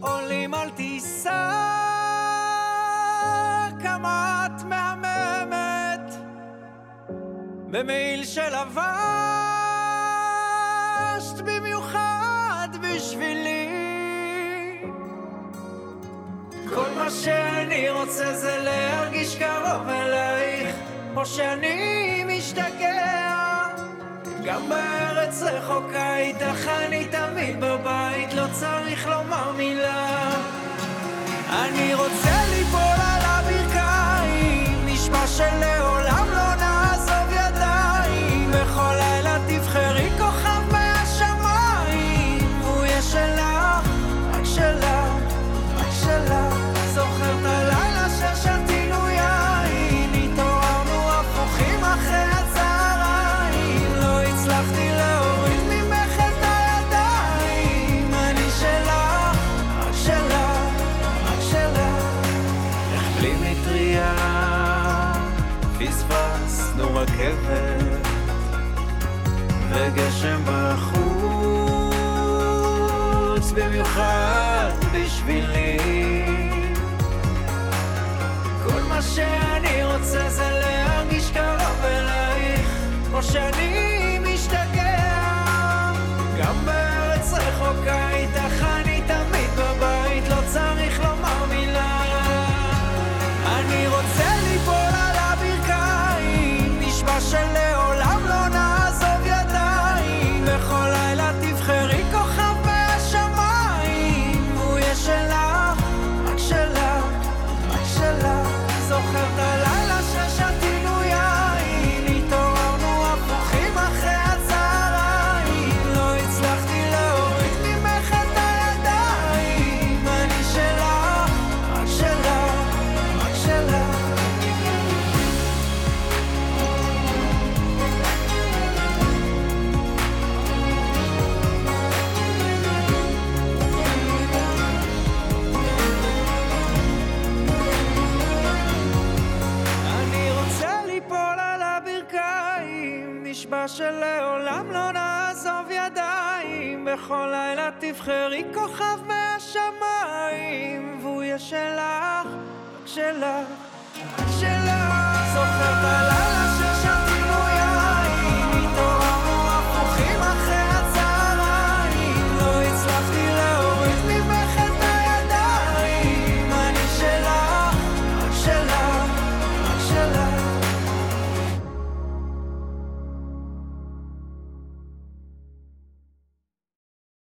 עולים על טיסה, כמה את מהממת, במעיל שלבשת במיוחד בשבילי. כל מה שאני רוצה זה להרגיש קרוב אלייך, או שאני משתגע. גם בארץ רחוקה איתך אני תמיד בבית, לא צריך לומר מילה. אני רוצה ליפול על הברכיים, נשבע שלעולם לא נעזוב ידיים. בכל לילה תבחרי כוכב מהשמיים, והוא יהיה שלך, רק שלך, רק שלך. זוכר את הלילה ששתינו יין, התעוררנו הפוכים אחרי הצהריים. לא הצלחתי להוריד ממך את הידיים. אני שלך, רק שלך, רק שלך. איך בלי מטריה פספסנו רכבת וגשם בחוץ במיוחד בשבילי. כל מה שאני רוצה זה להרגיש קרוב אלייך, או שאני משתגע. גם בארץ רחוקה איתך אני תמיד בבית, לא צריך לומר מילה. אני רוצה ליפול על הברכיים, נשבע שלעולם לא נעזוב ידיים. בכל לילה תבחרי כוכב מהשמיים, והוא יהיה שלך, רק שלך, רק שלך. זוכר את הלילה ששתינו יין, התעוררנו הפוכים אחרי הצהריים. לא הצלחתי להוריד ממך את הידיים. אני שלך, רק שלך, רק שלך. אני רוצה ליפול על הברכיים, נשבע שלעולם לא נעזוב ידיים. בכל לילה תבחרי כוכב מהשמיים, והוא יהיה שלך, רק שלך, רק שלך. זוכר את הלילה